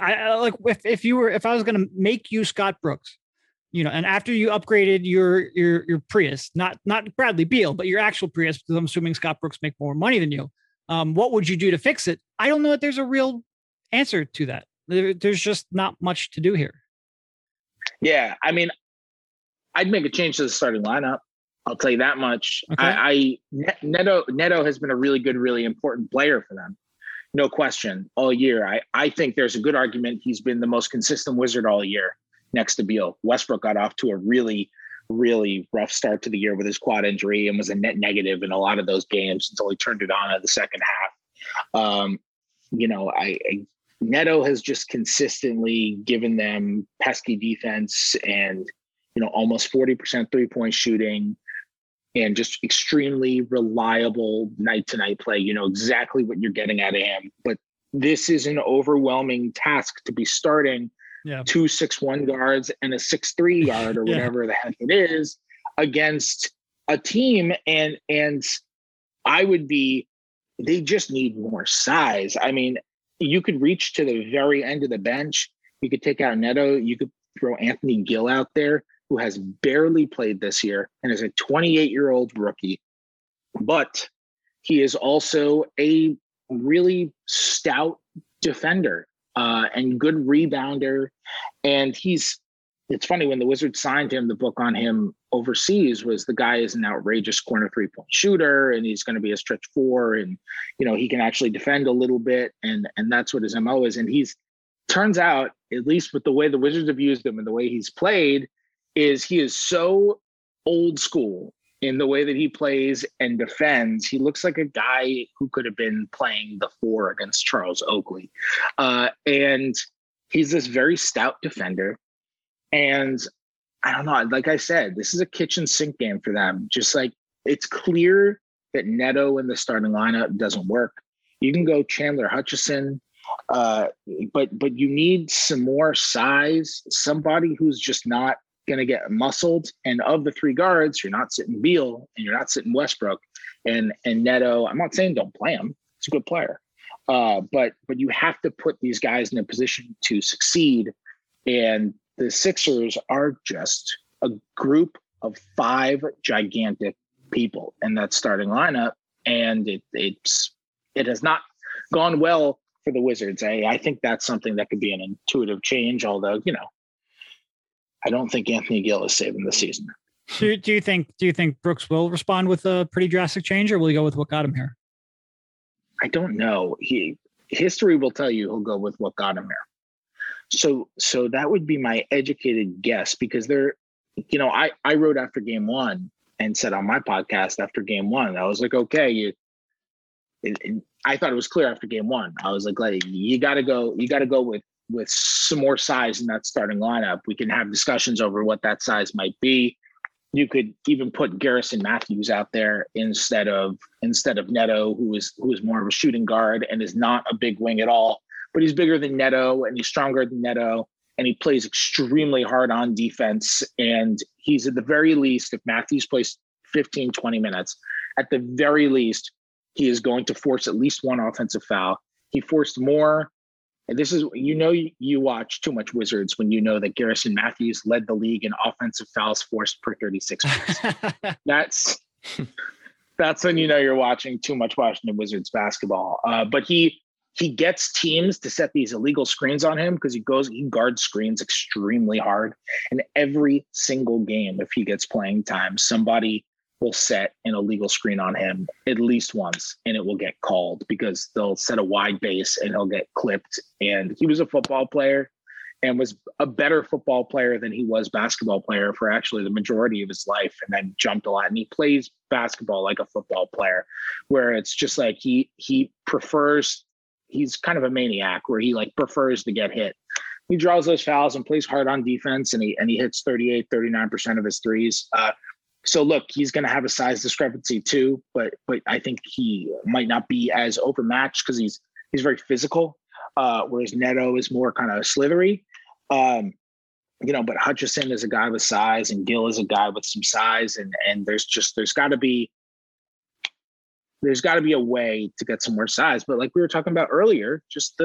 If I was going to make you Scott Brooks, and after you upgraded your Prius, not Bradley Beal, but your actual Prius, because I'm assuming Scott Brooks make more money than you. What would you do to fix it? I don't know that there's a real answer to that. There's just not much to do here. Yeah, I'd make a change to the starting lineup. I'll tell you that much. Okay. Neto has been a really good, really important player for them. No question, all year. I think there's a good argument he's been the most consistent Wizard all year next to Beal. Westbrook got off to a really, really rough start to the year with his quad injury and was a net negative in a lot of those games until he turned it on in the second half. Neto has just consistently given them pesky defense and almost 40% 3-point shooting and just extremely reliable night to night play. You know exactly what you're getting out of him, but this is an overwhelming task to be starting 2 6'1" guards and a 6'3" guard or whatever the heck it is against a team. And they just need more size. I mean, you could reach to the very end of the bench. You could take out Neto. You could throw Anthony Gill out there, who has barely played this year and is a 28-year-old rookie. But he is also a really stout defender and good rebounder. And it's funny, when the Wizards signed him, the book on him overseas was the guy is an outrageous corner 3-point shooter, and he's going to be a stretch 4, and he can actually defend a little bit, and that's what his MO is. And turns out, at least with the way the Wizards have used him and the way he's played, he is so old school in the way that he plays and defends. He looks like a guy who could have been playing the 4 against Charles Oakley, and he's this very stout defender. And I don't know, like I said, this is a kitchen sink game for them. Just like, it's clear that Neto in the starting lineup doesn't work. You can go Chandler Hutchison, but you need some more size, somebody who's just not going to get muscled. And of the 3 guards, you're not sitting Beal and you're not sitting Westbrook and Neto. I'm not saying don't play him. He's a good player. But you have to put these guys in a position to succeed. And the Sixers are just a group of 5 gigantic people in that starting lineup. And it has not gone well for the Wizards. I think that's something that could be an intuitive change, although, I don't think Anthony Gill is saving the season. Do you think Brooks will respond with a pretty drastic change, or will he go with what got him here? I don't know. History will tell you he'll go with what got him here. So that would be my educated guess, because I wrote after game 1 and said on my podcast after game 1, I was like, okay, I thought it was clear after game 1. I was like, you got to go with some more size in that starting lineup. We can have discussions over what that size might be. You could even put Garrison Matthews out there instead of Neto, who is more of a shooting guard and is not a big wing at all. But he's bigger than Neto and he's stronger than Neto, and he plays extremely hard on defense. And he's at the very least, if Matthews plays 15, 20 minutes, at the very least, he is going to force at least one offensive foul. He forced more. And this is, you watch too much Wizards when you know that Garrison Matthews led the league in offensive fouls forced per 36 minutes. That's when you're watching too much Washington Wizards basketball. But he gets teams to set these illegal screens on him because he guards screens extremely hard. And every single game, if he gets playing time, somebody will set an illegal screen on him at least once, and it will get called because they'll set a wide base and he'll get clipped. And he was a football player and was a better football player than he was basketball player for actually the majority of his life, and then jumped a lot. And he plays basketball like a football player, where it's just like he prefers, he's kind of a maniac where he prefers to get hit. He draws those fouls and plays hard on defense, and he hits 39% of his threes. So look, he's going to have a size discrepancy too, but I think he might not be as overmatched because he's very physical, whereas Neto is more kind of slithery. But Hutchison is a guy with size, and Gill is a guy with some size, and there's got to be a way to get some more size. But like we were talking about earlier,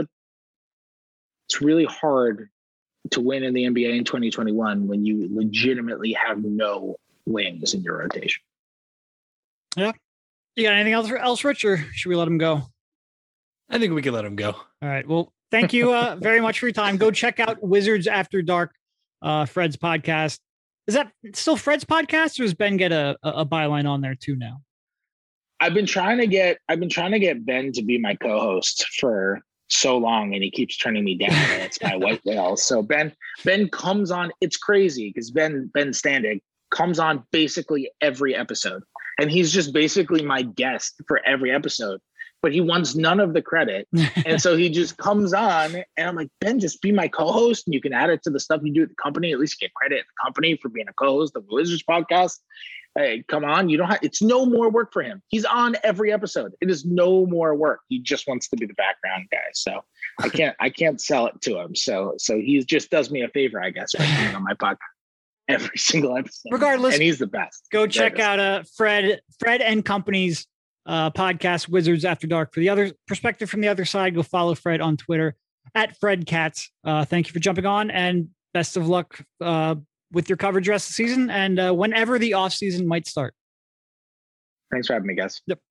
it's really hard to win in the NBA in 2021 when you legitimately have no wings in your rotation. Yeah. You got anything else, Rich, or should we let him go? I think we can let him go. All right. Well, thank you very much for your time. Go check out Wizards After Dark, Fred's podcast. Is that still Fred's podcast, or does Ben get a byline on there too now? I've been trying to get Ben to be my co-host for so long, and he keeps turning me down, and it's my white whale. So Ben comes on. It's crazy because Ben Standig comes on basically every episode, and he's just basically my guest for every episode. but he wants none of the credit. And so he just comes on, and I'm like, Ben, just be my co-host, and you can add it to the stuff you do at the company. At least you get credit at the company for being a co-host of the Wizards podcast. Hey, come on. It's no more work for him. He's on every episode. It is no more work. He just wants to be the background guy. So I can't sell it to him. So he just does me a favor, I guess, by being on my podcast every single episode. Regardless, and he's the best. Go check out Fred and Company's podcast, Wizards After Dark. For the other perspective from the other side, go follow Fred on Twitter at Fred Katz. Thank you for jumping on, and best of luck with your coverage rest of the season and whenever the off season might start. Thanks for having me, guys. Yep.